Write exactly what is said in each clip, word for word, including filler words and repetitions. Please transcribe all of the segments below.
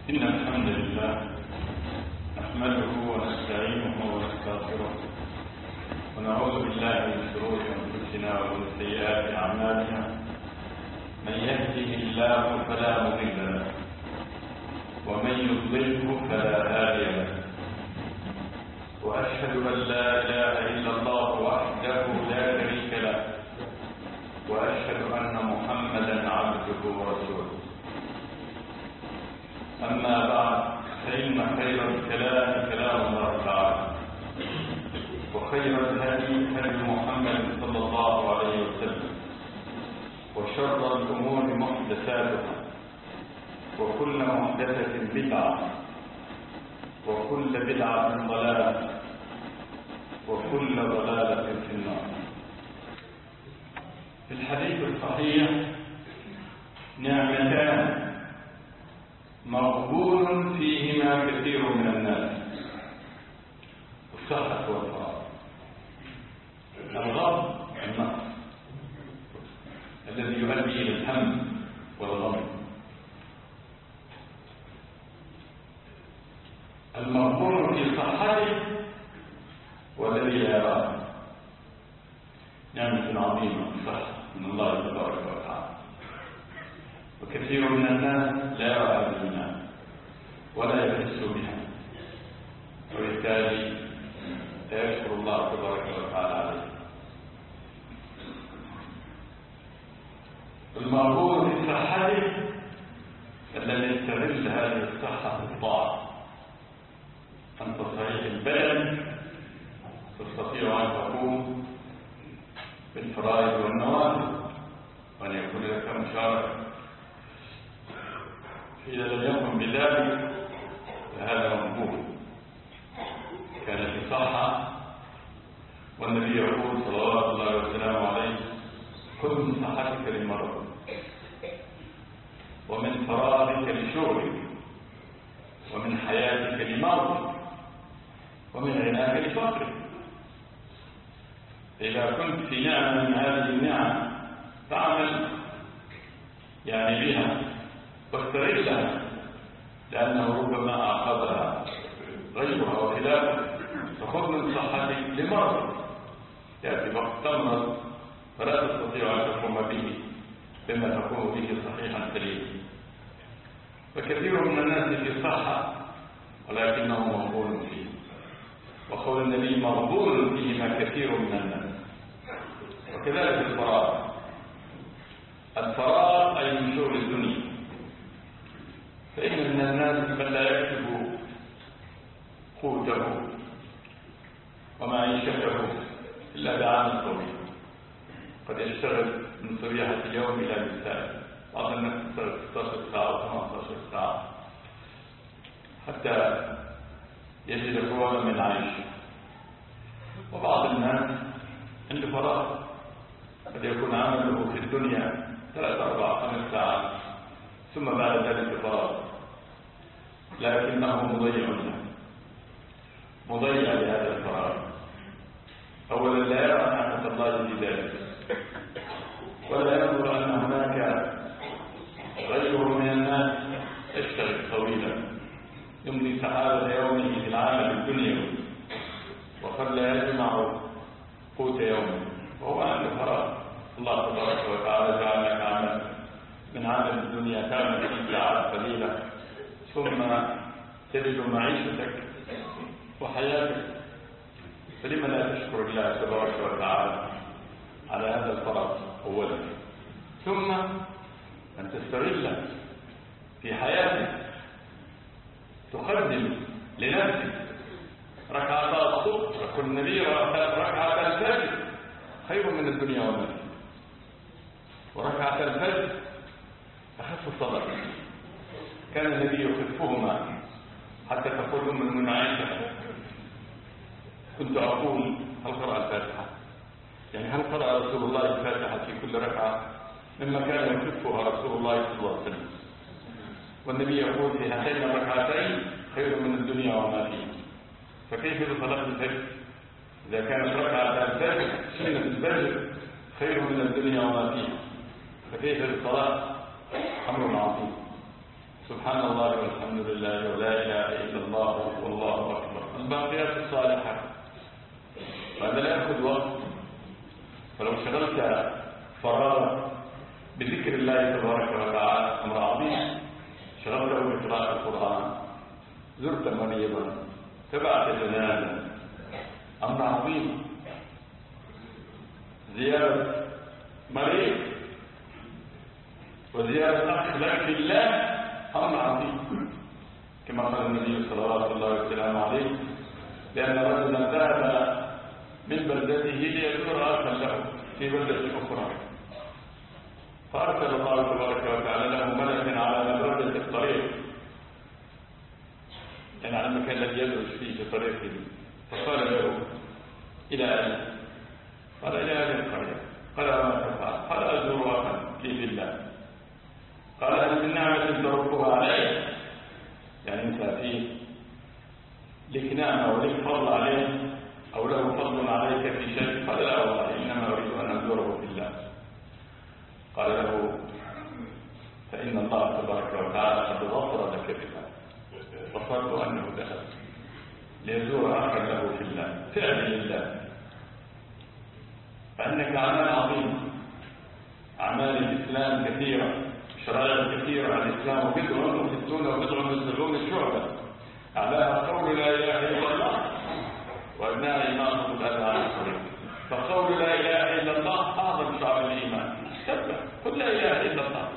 إن الحمد لله نحمده ونستعينه ونستغفره ونعوذ بالله من شرور أنفسنا ومن سيئات أعمالنا. من يهده الله فلا مضل له ومن يضلله فلا هادي له، وأشهد أن لا إله إلا الله وحده لا شريك له، وأشهد أن محمدا عبده ورسوله. أما بعد، فإن خير الكلام كلام الله تعالى، وخير الهدي هدي محمد صلى الله عليه وسلم، وشر الأمور محدثاتها، وكل محدثة بدعة، وكل بدعة ضلالة، وكل ضلالة في النار. في الحديث الصحيح: نعمتان مغبون فيهما كثير من الناس، الصحة والفراغ. الغضب النقص الذي يؤدي إلى الهم والغم، المغبون في صحته والذي لا يراه. نعمة عظيمة الصحة من الله تبارك وتعالى، وكثير من الناس لا يرى هذه النعمة ولا يحس بها، وبالتالي لا يشكر الله تبارك وتعالى عليه. المغبون في صحته الذي يستغل هذه الصحة في الطاعة. أنت صحيح البدن، تستطيع أن تقوم بالفرائض والنوافل وأن يكون لك مشاركة. إذا لم يكن بذلك فهذا مقبول. كان في صحة، والنبي يقول صلوات الله وسلامه عليه: خذ من صحتك لمرض، ومن فراغك لشغلك، ومن حياتك لموتك، ومن غناك لفقرك. إذا كنت في نعمة من هذه النعم فاعمل يعني بها واستغلها، لأنه ربما أخذها غيرها وخلافه. فخذ من صحتك لمرض، يأتي وقت تمرض فلا تستطيع أن تقوم به بما تكون به صحيحا سليما. فكثير من الناس في صحة ولكنه مغبون فيه، وقول النبي: مغبون فيهما كثير من الناس. وكذلك الفراغ. الفراغ أي من شغل الدنيا، فإن من الناس من لا يكسب قوته ومعيشته إلا بعمل طويل. قد يشتغل من صبيحة اليوم إلى المساء، بعض الناس يشتغل ستة عشر ساعة و ثمانية عشر ساعة حتى يجد قواما من العيش. وبعض الناس عنده فراغ، قد يكون عمله في الدنيا ثلاث أربع خمس ساعات، ثم بعد ذلك فراغ، لكنه مضيع له، مضيع لهذا الفراغ. أولا لا يرى نعمة الله في ذلك، ولا ينظر أن هناك غيره من الناس يشتغل طويلا، يمضي سعادة يومه في العمل الدنيوي، وقد لا يجمع قوت يومه وهو عنده فراغ. الله تبارك وتعالى جعل لك عمل من عمل الدنيا تعمل في ساعات قليلة، ثم تجد معيشتك وحياتك. فلما لا تشكر الله تبارك وتعالى على هذا الفراغ أولا، ثم أن تستغل في حياتك، تقدم لنفسك ركعة الصبح. يقول النبي: ركعة الفجر خير من الدنيا وما فيها. وركعة الفجر أخف الصلاة، كان النبي يخفهما حتى تقول أم المؤمنين عائشة: كنت أقول هل قرأ الفاتحة؟ يعني هل قرأ رسول الله الفاتحة في كل ركعة؟ مما كان يخفها رسول الله صلى الله عليه وسلم. والنبي يقول: في هاتين الركعتين خير من الدنيا وما فيها. فكيف بصلاة الفجر إذا كانت ركعة الفجر سنة الفجر خير من الدنيا وما فيها؟ فكيف بالصلاة؟ أمر عظيم. سبحان الله والحمد لله ولا إله إلا الله والله أكبر، الباقيات الصالحات. وهذا لا يأخذ وقت، ولو شغلت فراغك بذكر الله تبارك وتعالى أمر عظيم، شغلته بقراءة القرآن، زرت مريضا، تبعت جنازة، أمر عظيم، زيارة مريض وزيارة أخ لك في الله أمر عظيم، كما قال النبي صلى الله عليه وسلم عليه، لأن رجلا ذهب من بلدته ليزور أخا له في بلدة أخرى، فأرسل الله تبارك وتعالى له ملكا على مدرجة الطريق، يعني على المكان الذي يدرس فيه في طريقه، فقال له إلى أين؟ قال إلى هذه القرية. قال ما تفعل؟ قال أزور أخا لي في الله. قال هل من نعمة تربها عليه؟ يعني أنت فيه لك نعمة ولك فضل عليه أو له فضل عليك في شيء؟ قال لا والله إنما أريد أن أزوره في الله. قال له فإن الله تبارك وتعالى قد غفر لك بها، غفرت أنه ذهب ليزور أخا له في الله فعلا لله، فإنك أعمال عظيمة، أعمال الإسلام كثيرة، شرائع كثيرة عن الإسلام، وبضع وستون وبضع وسبعون شعبة، أعلاها قول لا إله إلا الله وأبناء إمامة الأذى عن الطريق. فقول لا إله إلا الله أعظم شعب الإيمان، سبح قل لا إله إلا الله.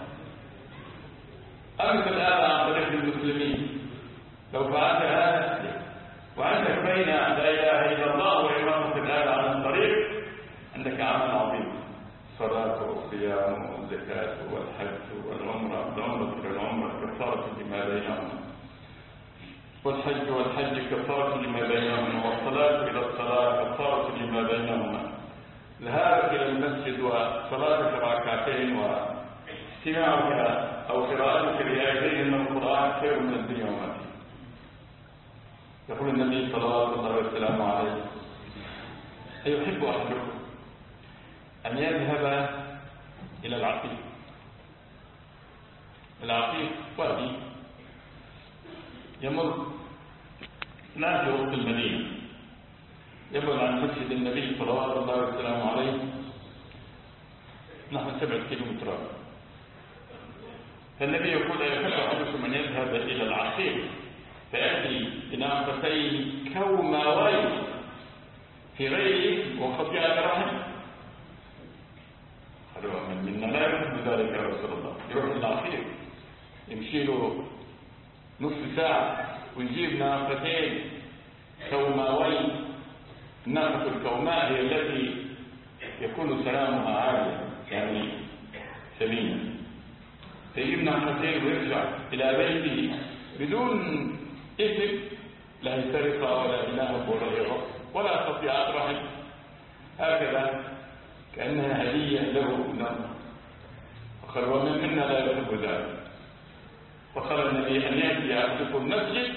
أمثل الأذى عن طريق المسلمين، لو فعلت هذا وعندك بين لا إله إلا الله وإمامة الأذى عن الطريق عندك عمل عظيم، صلاة والصيام والزكاة والحج والعمرة، العمرة والعمرة كفارة لما بينهما، والحج والحج كفارة لما بينهما، والصلاة إلى الصلاة كفارة لما بينهما. ذهابك إلى المسجد وصلاتك ركعتين واستماعك أو قراءتك لآيتين من القرآن خير من الدنيا وما فيها. يقول النبي صلى الله عليه وسلم عليه: أيحب أحدكم أن يذهب إلى العقيق؟ العقيق وادي يمر لا في وسط المدينة، يبعد عن مسجد النبي صلى الله عليه وسلم عليه نحو سبعة كيلومترات. فالنبي يقول: أيحب أحدكم أن يذهب إلى العقيق فيأتي بناقتين كوماوين في غير وخطيئة رحم؟ قالوا: من منا لا يحب ذلك يا رسول الله. يروح العقيق يمشي له نصف ساعة ويجيب ناقتين كوماوين. الناقة الكوماء هي التي يكون سلامها عاليا يعني سليما، فيجيب ناقتين ويرجع إلى بيته بدون إثم، لا سرقة ولا إناهب ولا غيره ولا قطيعة رحم، هكذا كأنها هدية له نعمة. فقال: ومن منا لا يحب ذلك. فقال النبي: أن يأتي أحدكم المسجد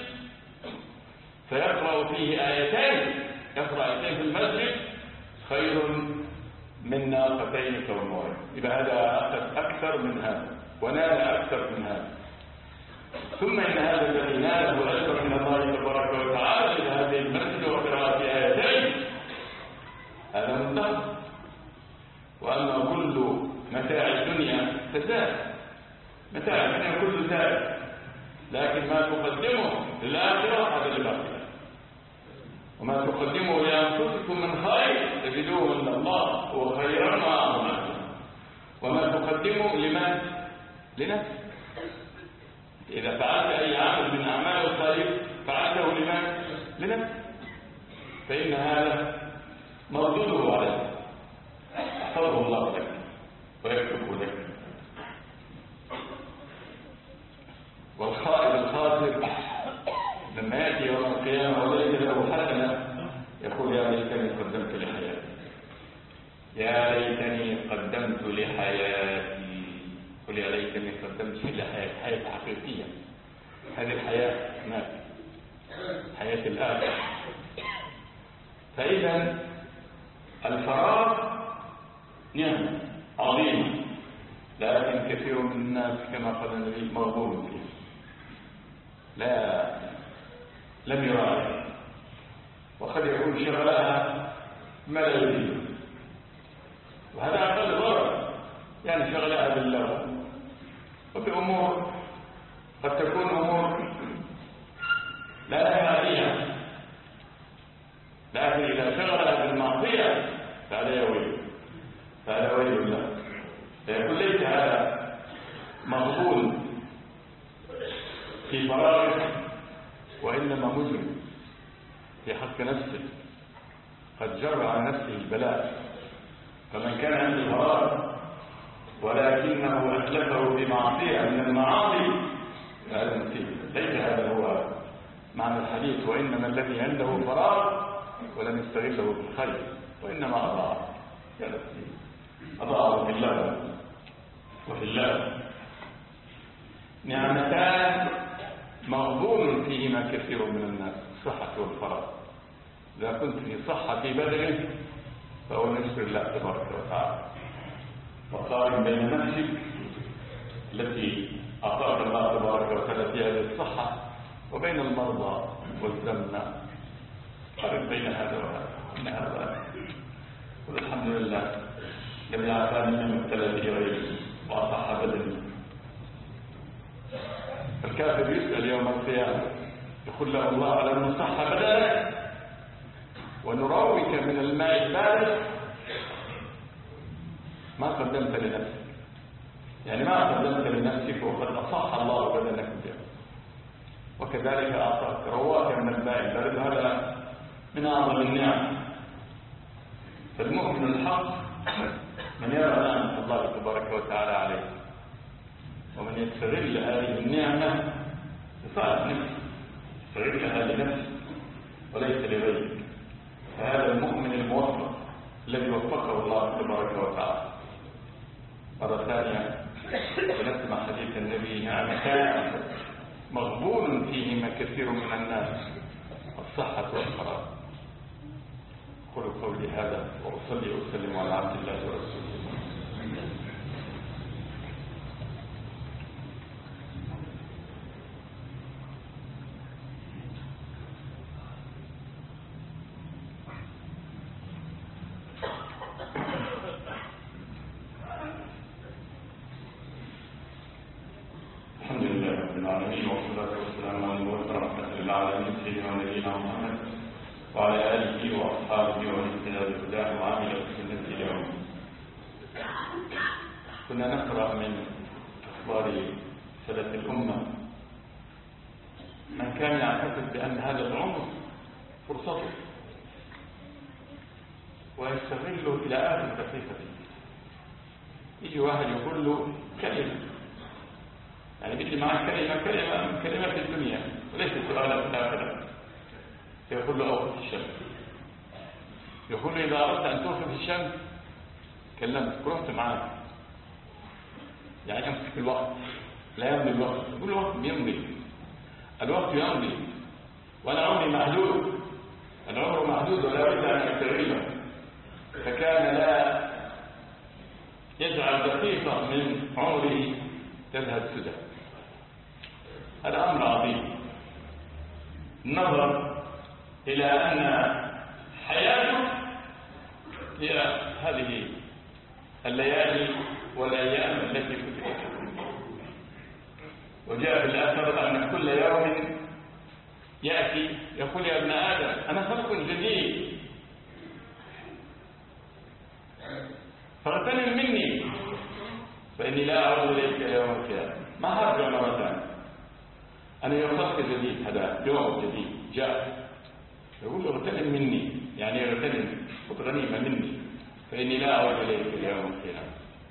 فيقرأ فيه آيتين، يقرأ آيتين في المسجد خير من ناقتين كوماوين. إذا هذا أخذ أكثر من هذا ونال أكثر من هذا. ثم إن هذا الذي ناله أكثر من الله تبارك وتعالى إلى هذه المسجد وقراءة آيتين هذا منتهى. وأما كل متاع الدنيا فزاد، متاع الدنيا كله زاد، لكن ما تقدمه للآخرة هذا للآخرة، وما تقدمه لأنفسكم من خير تجدوه من الله هو خيرا وأعظم، وما تقدمه لمن؟ لنفسك. إذا فعلت أي عمل من أعمال الخير فعلته لمن؟ لنفسك، فإن هذا مردوده عليك، يحفظه الله لك ويكتبه لك. والخائب الخاسر لما يأتي يوم القيامة وليس له حسنة يقول: يا ليتني قدمت لحياتي، يا ليتني قدمت لحياتي. قل يا ليتني قدمت لحياتي، حياة حقيقية. هذه الحياة مات، حياة الآخرة. فإذا الفراغ نعمة عظيمة، لكن كثير من الناس كما قال النبي مغبون فيه. لا لم يراعي، وقد يكون شغلها ما لا يريد، وهذا أقل ضرر. يعني شغلها بالله وبأمور قد تكون أمور لا نهي عليها، لكن إذا شغلها بالمعصية فهذا يويل، فهذا ويل له. فيقول ليس هذا مغبون في فراغه، وإنما مجرم في حق نفسه، قد جر عن نفسه البلاء. فمن كان عنده فراغ ولكنه أتلفه بمعصية من المعاصي فهذا مصيبة. ليس هذا هو معنى الحديث، وإنما الذي عنده فراغ ولم يستغله بالخير وإنما أضاع أضاعه في الله وفي الله. نعمتان مغبون فيهما كثير من الناس، الصحة والفراغ. إذا كنت في صحة في بدنك فهو نشكر الله تبارك وتعالى، وقارن بين نفسك التي أعطاك الله تبارك وتعالى في هذه الصحة وبين المرضى والزمنة، قارن بين هذا وهذا. إن هذا والحمد لله لم يعفاني من ابتلى به غيري وأصح بدني. الكافر يسأل يوم القيامة يقول له الله على أن صح بدنك ونراوك من الماء البارد ما قدمت لنفسك، يعني ما قدمت لنفسك وقد أصح الله بدنك به، وكذلك أعطاك رواك من الماء البارد. هذا من أعظم النعم. فالمؤمن الحق من يرى نعمة الله تبارك وتعالى عليه ومن يستغل هذه النعمة لصالح نفسه، يستغلها لنفسه وليس لغيره، فهذا المؤمن الموفق الذي وفقه الله تبارك وتعالى. مرة ثانية سنسمع حديث النبي: نعمتان مغبون فيهما كثير من الناس، الصحة والفراغ. قولوا قولي هذا وأصلي وأسلم على عبد الله ورسوله. الحمد لله رب العالمين، والصلاة والسلام على المبعوث رحمة للعالمين سيدنا ونبينا محمد وعلى آله وأصحابه ومن اهتدى بهداه وعمل بسنته اليوم. كنا نقرأ من أخبار سلف الأمة من كان يعتقد بأن هذا العمر فرصته ويستغله إلى آخر دقيقة. يجي واحد يقول له كلمة، يعني بدي معك كلمة كلمة من كلمات الدنيا وليس سؤالا في الآخرة، يقول له أوقف الشمس. يقول له إذا أردت أن توقف الشمس كلمتك رحت معك، يعني أمسك الوقت، لا يمضي الوقت. يقول له الوقت يمضي، الوقت يمضي وأنا عمري محدود، العمر محدود ولا بد أن أستغله. فكان لا يجعل دقيقة من عمره تذهب سدى. هذا أمر عظيم. النظر إلى أن حياته هي هذه الليالي والأيام التي كتبت. وجاء في الأثر أن كل يوم يأتي يقول يا ابن آدم أنا خلق جديد فاغتنم مني فإني لا أعود إليك يوم القيامة، ما هرجع مرة ثانية. أنا خلق جديد، هذا يوم جديد جاء، يقول له اغتنم مني، يعني اغتنم وتغنيمة مني فإني لا أعود إليك يوم القيامة.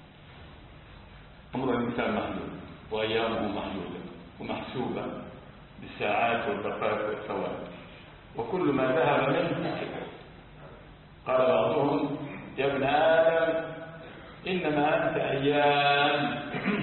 عمر الإنسان محدود وأيامه محدودة ومحسوبة بالساعات والدقائق والثواني، وكل ما ذهب منه قال بعضهم يا ابن آدم إنما أنت أيام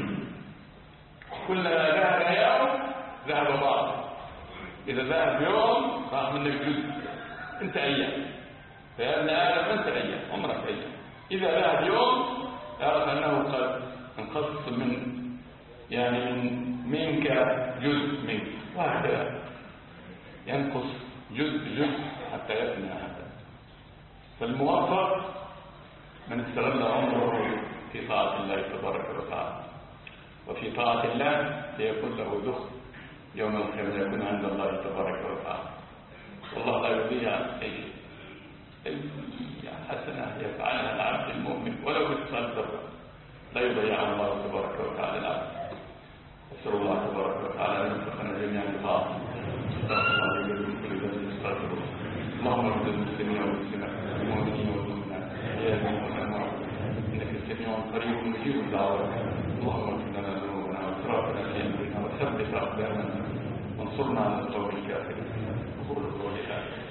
كلما ذهب يوم ذهب بعض، إذا ذهب يوم راح منك جزء، أنت أيام. فيا ابن آدم أنت أيام، عمرك أيام. إذا ذهب يوم يعرف أنه قد انقص من يعني من منك جزء منك، وهكذا ينقص جزء جزء حتى يفنى هذا. فالموفق من استغل عمره في طاعة الله تبارك وتعالى، وفي طاعة الله ليكون له دخل يوم القيامة، يكون عند الله تبارك وتعالى. والله لا يضيع أي أي حسنة يفعلها العبد المؤمن ولو مثقال ذرة، لا يضيع الله تبارك وتعالى العبد. أسأل الله تبارك وتعالى أن يوفقنا جميعا لطاعته. اللهم اغفر للمسلمين والمسلمات والمؤمنين والمؤمنات يا رب، انك سميع قريب مجيب الدعوات. اللهم اغفر لنا ذنوبنا واسرافنا في امرنا وثبت اقدامنا وانصرنا على القوم الكافرين. قولوا قولي هذا.